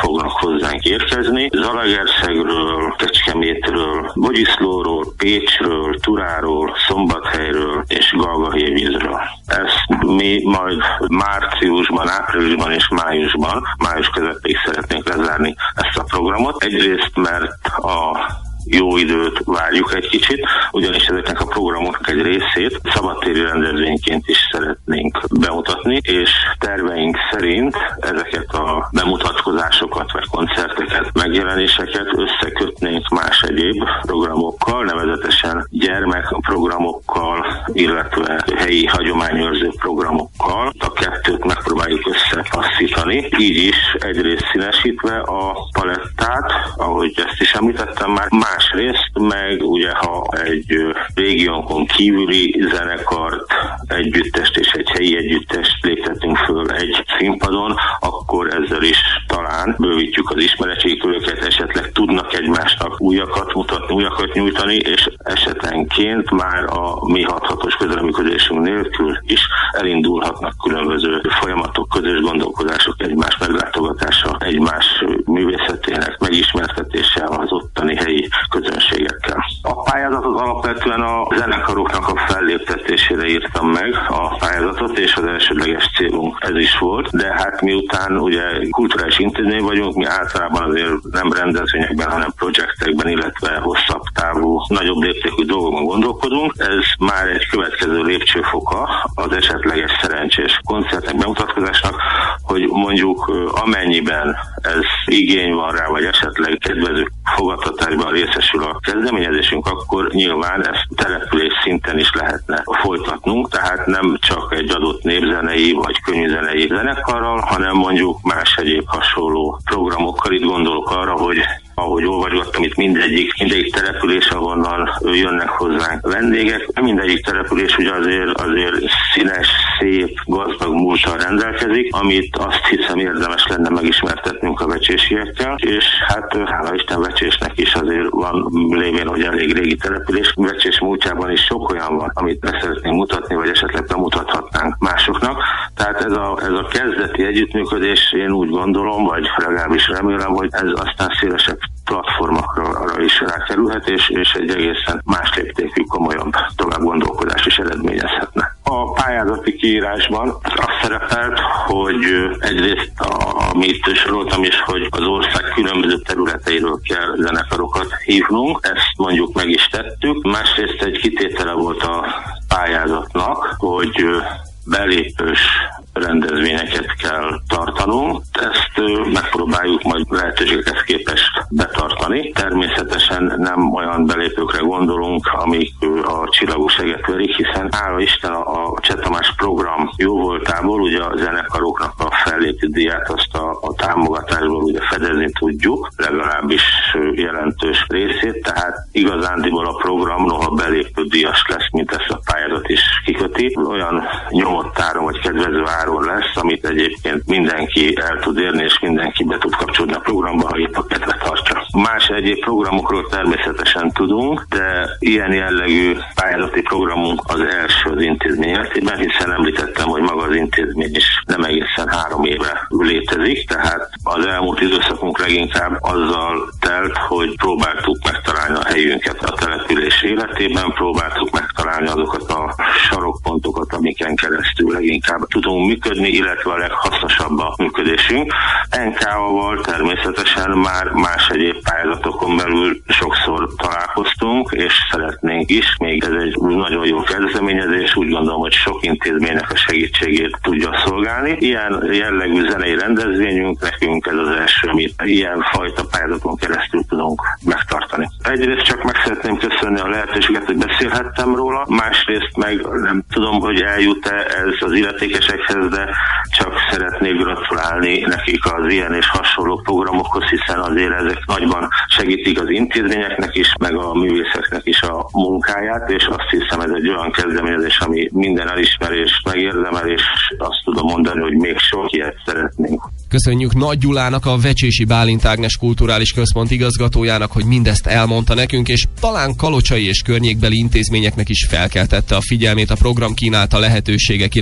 fognak hozzánk érkezni. Zalaegerszegről, Kecskemétről, Bogyiszlóról, Pécsről, Turáról, Szombathelyről és Galgahévízről. Ezt mi majd márciusban, áprilisban és májusban, május közepéig szeretnénk lezárni ezt a programot. Egyrészt, mert a jó időt várjuk egy kicsit, ugyanis ezeknek a programoknak egy részét szabadtéri rendezvényként is szeretnénk bemutatni, és terveink szerint ezeket a bemutatkozásokat, vagy koncerteket, megjelenéseket összekötnénk más egyéb programokkal, nevezetesen gyermekprogramokkal, illetve helyi hagyományőrző programokkal. A kettőt megpróbáljuk összepasszítani, így is egyrészt színesítve a palettát, ahogy ezt is említettem már, másrészt meg ugye, ha egy régiónkon kívüli zenekart, együttest és egy helyi együttest léptetünk föl egy színpadon, akkor ezzel is talán bővítjük az ismeretségköröket, esetleg tudnak egymásnak újakat mutatni, újakat nyújtani, és esetenként már a mi hathatós közreműködésünk nélkül is elindulhatnak különböző folyamatok, közös gondolkodások, egymás meglátogatása, egymás művészetének megismertetése az ottani helyi közönségekkel. A pályázatot alapvetően a zenekaroknak a felléptetésére írtam meg a pályázatot, és az elsődleges célunk ez is volt, de hát miután ugye kulturális intézmény vagyunk, mi általában azért nem rendezvényekben, hanem projektekben, illetve hosszabb távú, nagyobb léptékű dolgokban gondolkodunk. Ez már egy következő lépcsőfoka az esetleges szerencsés koncertek bemutatkozásnak, hogy mondjuk amennyiben ez igény van rá, vagy esetleg kedvező fogadtatásban részesül a kezdeményezésünk, akkor nyilván ezt település szinten is lehetne folytatnunk, tehát nem csak egy adott népzenei vagy könnyűzenei zenekarral, hanem mondjuk más egyéb hasonló programokkal. Itt gondolok arra, hogy ahogy olvasgattam, itt mindegyik, mindegyik település, ahonnan jönnek hozzánk vendégek. Mindegyik település ugye azért, azért színes, szép, gazdag múlttal rendelkezik, amit azt hiszem érdemes lenne megismertetnünk a vecsésiekkel, és hát hála Isten Vecsésnek is azért van, lévén, hogy elég régi település. Vecsés múltjában is sok olyan van, amit be szeretnénk mutatni, vagy esetleg bemutathatnánk másoknak. Tehát ez a, ez a kezdeti együttműködés, én úgy gondolom, vagy legalábbis remélem, hogy ez aztán szélesebb platformokra is rákerülhet, és, és egy egészen más léptékű, komolyabb tovább gondolkodást is eredményezhetne. A pályázati kiírásban azt szerepelt, hogy egyrészt, amit soroltam is, hogy az ország különböző területeiről kell zenekarokat hívnunk, ezt mondjuk meg is tettük. Másrészt egy kitétele volt a pályázatnak, hogy belépős rendezvényeket kell tartanunk. Ezt megpróbáljuk majd lehetőségekhez képest betartani. Természetesen nem olyan belépőkre gondolunk, amik a csillagos eget verik, hiszen hála Isten a Cseh Tamás program jóvoltából ugye a zenekaroknak a fellépő díját azt a, a támogatásból ugye fedezni tudjuk, legalábbis jelentős részét, tehát igazándiból a program noha belépő díjas lesz, mint ezt a pályázat is kiköti, olyan nyomott áron vagy kedvező áron lesz, amit egyébként mindenki el tud érni, és mindenki be tud kapcsolódni a programba, ha itt a kedve tartja. Más egyéb programokról természetesen tudunk, de ilyen jellegű pályázati programunk az első az intézmény életében, hiszen említettem, hogy maga az intézmény is nem egészen három éve létezik, tehát az elmúlt időszakunk leginkább azzal telt, hogy próbáltuk megtalálni a helyünket a település életében, próbáltuk megtalálni azokat a sarokpontokat, amiken keresztül leginkább tudunk működni, illetve a leghasznosabb a működésünk. en ká á-val természetesen már más egyéb pályázatokon belül sokszor találkoztunk, és szeretnénk is. Még ez egy nagyon jó kezdeményezés, úgy gondolom, hogy sok intézménynek a segítségét tudja szolgálni. Ilyen jellegű zenei rendezvényünk, nekünk ez az első, amit ilyen fajta pályázaton keresztül tudunk megtartani. Egyrészt csak meg szeretném köszönni a lehetőséget, hogy beszélhettem róla, másrészt meg nem tudom, hogy eljut-e ez az illetékesekhez, de csak szeretnék gratulálni nekik az ilyen és hasonló programokhoz, hiszen azért ezek nagyban segítik az intézményeknek is, meg a művészeknek is a munkáját, és azt hiszem ez egy olyan kezdeményezés, ami minden elismerést megérdemel, és azt tudom mondani, hogy még sok ilyet szeretnénk. Köszönjük Nagy Gyulának, a Vecsési Bálint Ágnes Kulturális Központ igazgatójának, hogy mindezt elmondta nekünk, és talán kalocsai és környékbeli intézményeknek is felkeltette a figyelmét a program kínálta lehetőségek iránt.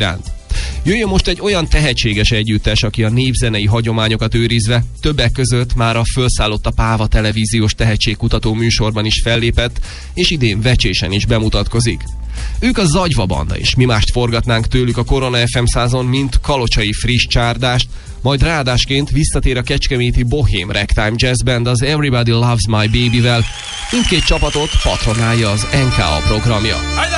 Jöjjön most egy olyan tehetséges együttes, aki a népzenei hagyományokat őrizve többek között már a Fölszállott a Páva televíziós tehetségkutató műsorban is fellépett, és idén Vecsésen is bemutatkozik. Ők a Zagyva Banda, és mi mást forgatnánk tőlük a Korona ef em százon, mint kalocsai friss csárdást, majd ráadásként visszatér a kecskeméti Bohém Ragtime Jazz Band az Everybody Loves My Baby-vel. Mindkét csapatot patronálja az en ká á programja.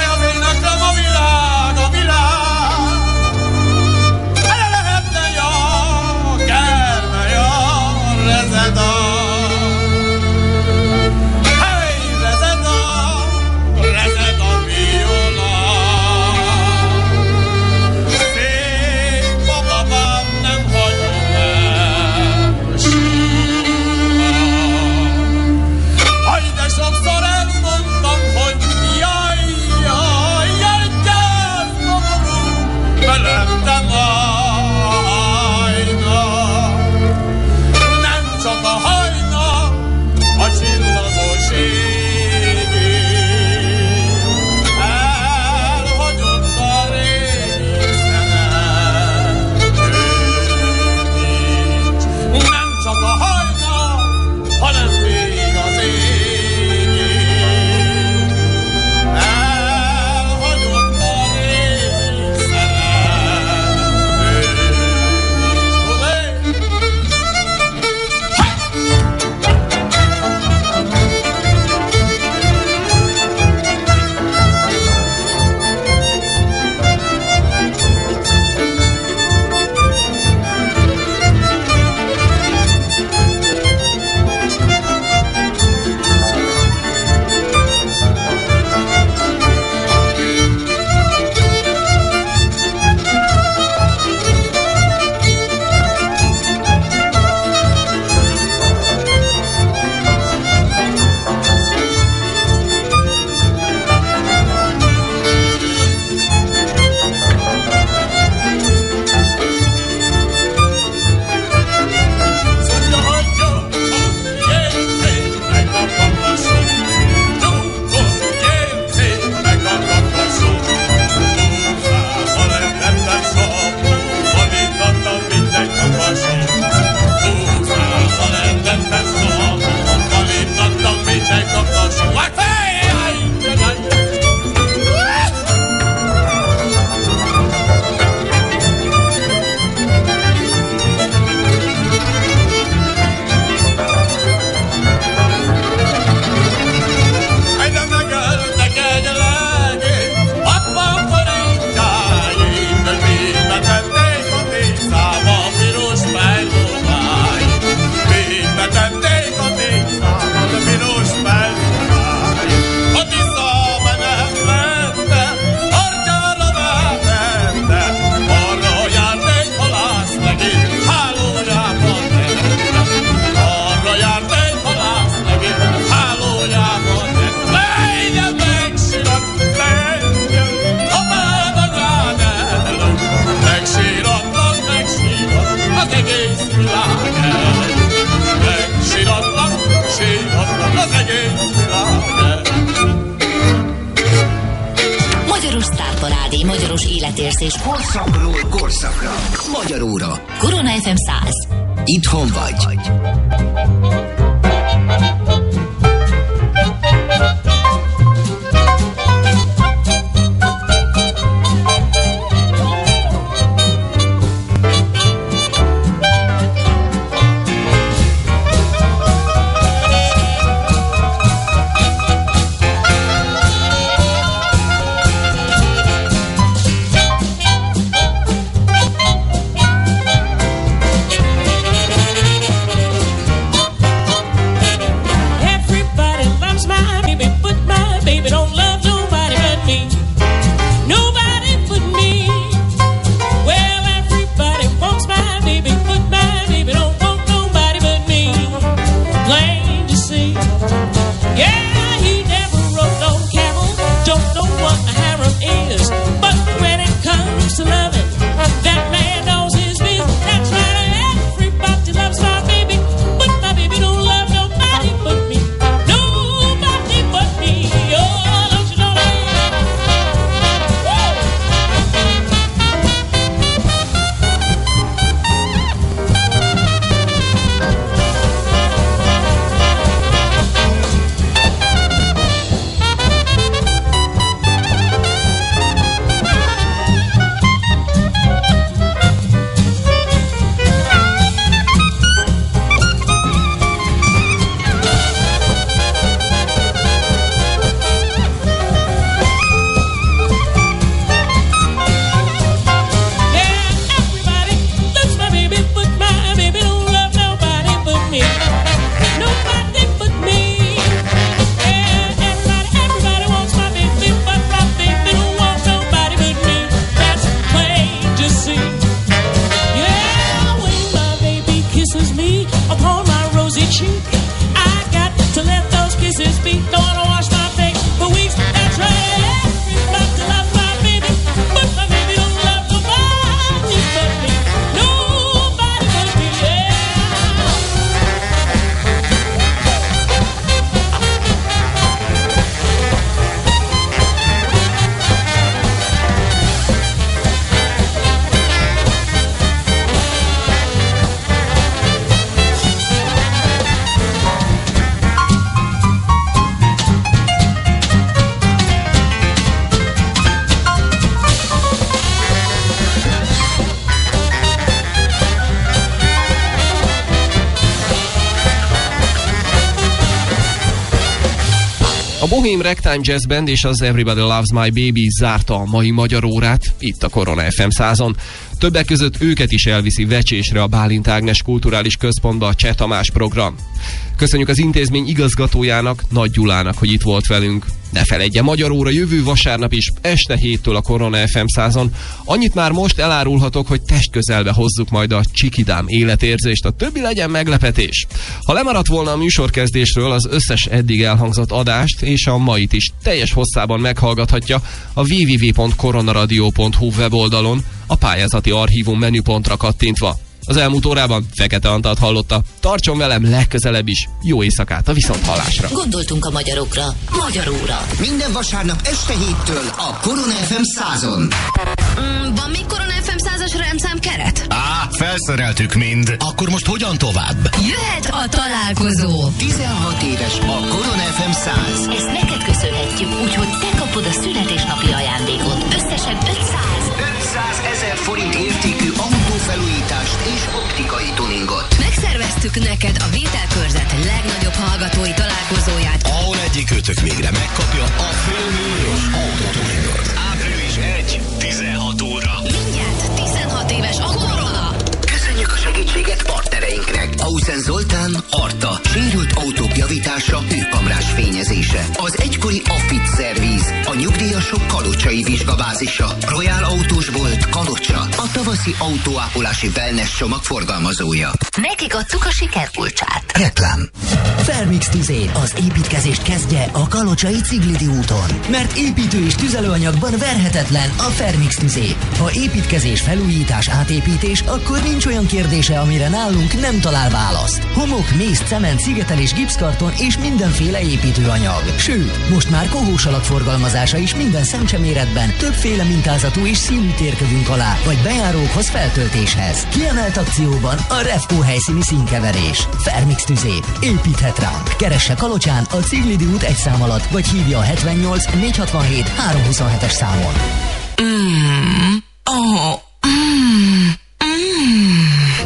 Magyaros életérzés korszakról korszakra. Magyar óra. Korona ef em száz. Itthon vagy. A Bohém Ragtime Jazz Band és az Everybody Loves My Baby zárta a mai magyar órát itt a Korona ef em százon. Többek között őket is elviszi vecsésre a Bálint Ágnes Kulturális Központba a Cseh Tamás program. Köszönjük az intézmény igazgatójának, Nagy Gyulának, hogy itt volt velünk. Ne feledje, magyar óra jövő vasárnap is este héttől a Korona ef em százon. Annyit már most elárulhatok, hogy testközelbe hozzuk majd a Csikidám életérzést, a többi legyen meglepetés. Ha lemaradt volna a műsorkezdésről, az összes eddig elhangzott adást és a mait is teljes hosszában meghallgathatja a double-u double-u double-u pont koronaradio pont hu weboldalon, a pályázati archívum menüpontra kattintva. Az elmúlt órában Fekete Antalt hallotta. Tartson velem legközelebb is. Jó éjszakát a viszonthallásra. Gondoltunk a magyarokra. Magyar óra. Minden vasárnap este héttől a Korona ef em százon. Mm, van még Korona ef em százas rendszám keret? Á, felszereltük mind. Akkor most hogyan tovább? Jöhet a találkozó. tizenhat éves a Korona ef em száz. Ezt neked köszönhetjük, úgyhogy te kapod a születésnapi ajándékot. Összesen ötszáz. ötszázezer forint értékű autófelújítást és optikai tuningot. Megszerveztük neked a Vételkörzet legnagyobb hallgatói találkozóját, ahol egyikőtök végre megkapja a félmilliós autótuningot. április elsején, tizenhat óra. Mindjárt tizenhat éves a Korona. Köszönjük a segítséget partnereinknek. Ausen Zoltán, Arta, sérült autók javítása, őkamrás fényezése. Az egykori Affit Szervíz, a nyugdíjasok kalocsai vizsgabázisa. Royal Autósbolt, Kalocsa, a tavaszi autóápolási wellness csomag forgalmazója. Nekik adtuk a sikerkulcsát. Reklám. Fermix Tüzé, az építkezést kezdje a Kalocsai Ciglidi úton. Mert építő és tüzelőanyagban verhetetlen a Fermix Tüzé. Ha építkezés, felújítás, átépítés, akkor nincs olyan kérdése, amire nálunk nem talál választ. Homok, mész, cement, szigetelés, gipszkarton és mindenféle építőanyag. Sőt, most már kohós alak forgalmazása is minden szemcseméretben, többféle mintázatú és színű térkövünk alá, vagy bejárókhoz feltöltéshez. Kiemelt akcióban a Refco helyszíni színkeverés. Fermix Tüzé. Építhet ránk. Keresse Kalocsán a Ciglidi út egy szám alatt, vagy hívja a hetvennyolc négyszázhatvanhét háromszázhuszonhetes számon. Mm. Oh. Mm. Mm.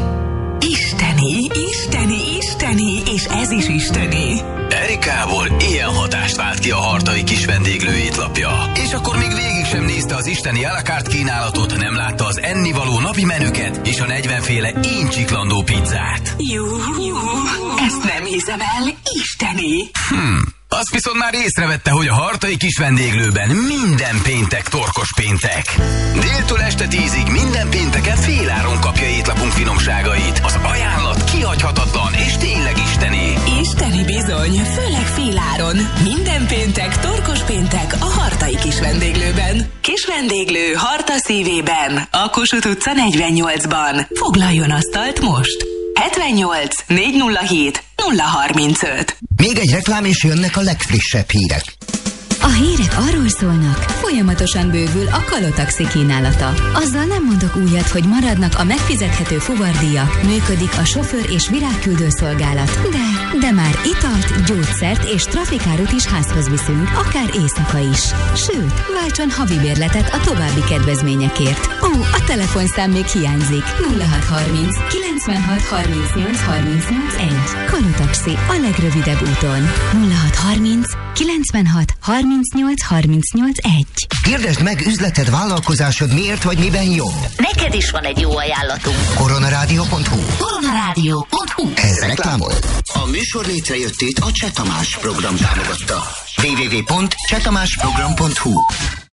Isteni, isteni, isteni, és ez is isteni. Erikából ilyen hatást vált ki a Hartai kis vendéglő étlapja. És akkor még végig sem nézte az isteni à la carte kínálatot, nem látta az ennivaló napi menüket és a negyvenféle íncsiklandó pizzát. Jú, jú, ezt nem hiszem el, isteni. Hm. Azt viszont már észrevette, hogy a Hartai kis vendéglőben minden péntek torkos péntek. Déltől este tízig minden pénteken féláron kapja étlapunk finomságait. Az ajánlat kihagyhatatlan és tényleg isteni. Isteni bizony, főleg féláron. Minden péntek, torkos péntek a Hartai kis vendéglőben. Kis vendéglő Harta szívében, a Kossuth utca negyvennyolcban. Foglaljon asztalt most. hetvennyolc négyszázhét nulla harmincöt. Még egy reklám, és jönnek a legfrissebb hírek. A hírek arról szólnak, folyamatosan bővül a Kalotaxi kínálata. Azzal nem mondok újat, hogy maradnak a megfizethető fuvardíjak, működik a sofőr és virágküldő szolgálat, de, de már italt, gyógyszert és trafikárut is házhoz viszünk, akár éjszaka is. Sőt, váltson havi bérletet a további kedvezményekért. Ó, a telefonszám még hiányzik. nulla hat harminc kilencvenhat harmincnyolc harmincnyolc egy. Kalotaxi, a legrövidebb úton. nulla hat harminc kilencvenhat harmincnyolc harmincnyolc egy. Kérdezd meg üzleted, vállalkozásod miért vagy miben jobb. Neked is van egy jó ajánlatunk. Koronaradio pont hu. Koronaradio pont hu. Ez reklámol. A műsor létrejöttét a Cseh Tamás program támogatta. double-u double-u double-u pont cseh tamás program pont hu